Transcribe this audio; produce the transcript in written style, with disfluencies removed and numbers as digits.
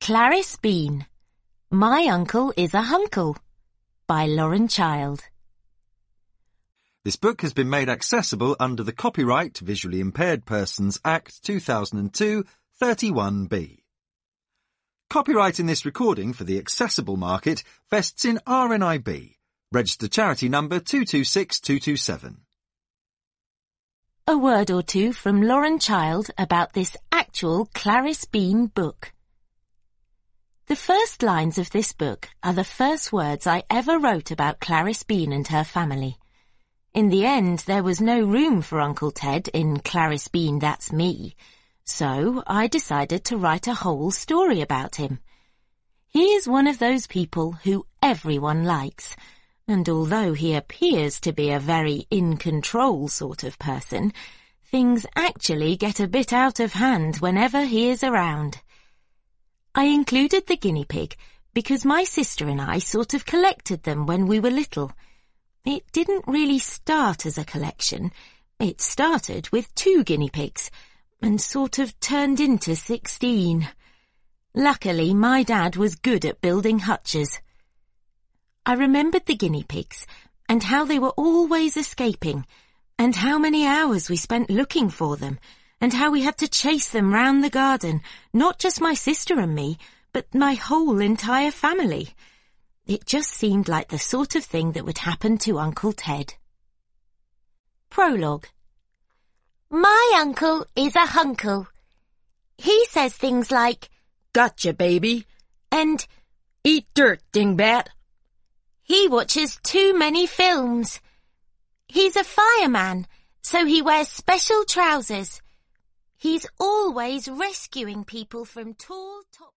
Clarice Bean. My Uncle is a Hunkle by Lauren Child. This book has been made accessible under the Copyright Visually Impaired Persons Act 2002 31B. Copyright in this recording for the accessible market vests in RNIB, registered charity number 226227. A word or two from Lauren Child about this actual Clarice Bean book. The first lines of this book are the first words I ever wrote about Clarice Bean and her family. In the end, there was no room for Uncle Ted in Clarice Bean, That's Me, so I decided to write a whole story about him. He is one of those people who everyone likes, and although he appears to be a very in-control sort of person, things actually get a bit out of hand whenever he is around. I included the guinea pig because my sister and I sort of collected them when we were little. It didn't really start as a collection. It started with 2 guinea pigs and sort of turned into 16. Luckily, my dad was good at building hutches. I remembered the guinea pigs and how they were always escaping and how many hours we spent looking for them and how we had to chase them round the garden, not just my sister and me, but my whole entire family. It just seemed like the sort of thing that would happen to Uncle Ted. Prologue. My uncle is a hunkle. He says things like, "Gotcha, baby," and "Eat dirt, dingbat." He watches too many films. He's a fireman, so he wears special trousers. He's always rescuing people from tall,